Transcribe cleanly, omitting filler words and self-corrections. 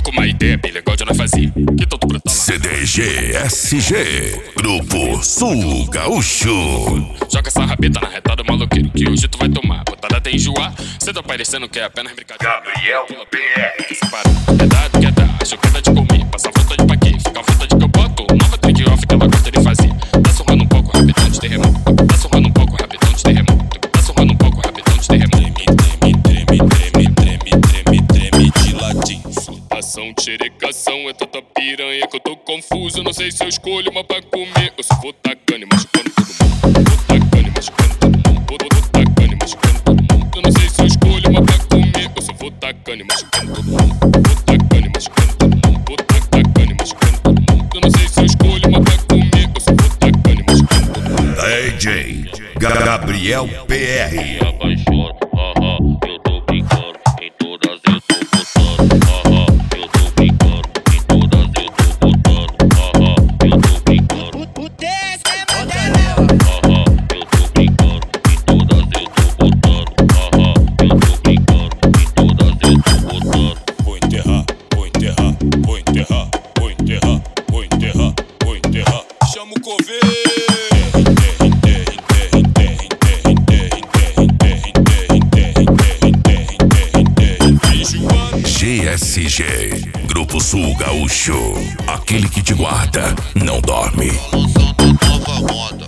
com uma ideia bem legal de nós fazer. Que tanto brotar lá. CDG-SG, Grupo Sul Gaúcho. Joga essa rabeta na reta do maloqueiro, que hoje tu vai tomar. Botada até enjoar. Cê tá parecendo que é apenas brincadeira. Gabriel PR. Separa, quer dar, tu quer dar. Acho que é de comer. Passa vontade pra quê? Fica à vontade que eu boto. Nova trade off que ela gosta de fazer. Tá surrando um pouco, rapidão de terremoto. Tá surrando um pouco, rapidão de terremoto. Tá surrando um pouco, rapidão de terremoto. Treme de latim. Surtação, xerecação, é tanta piranha que eu tô confuso. Não sei se eu escolho uma pra comer ou se vou tacando e machucando todo mundo. Vou tacando e machucando todo mundo. Vou tacando e machucando todo mundo. Eu não sei se eu escolho uma pra comer ou se vou tacando e machucando todo mundo. Vou tacando e machucando todo mundo. Vou tacando e machucando todo mundo. Eu não sei se eu escolho uma pra comer ou se vou tacando e machucando todo mundo. DJ Gabriel PR. Apaixona, eu tô brincando, em todas eu tô botando, eu tô brincando, em todas eu tô botando, eu tô brincando. O TS é modelo. Eu tô brincando, em todas eu tô botando, eu tô brincando, em todas eu tô botando. Vou enterrar, vou enterrar, vou enterrar, vou enterrar, vou enterrar, vou enterrar. Chama o coveiro. GSG, Grupo Sul Gaúcho. Aquele que te guarda, não dorme. Evolução da nova moda.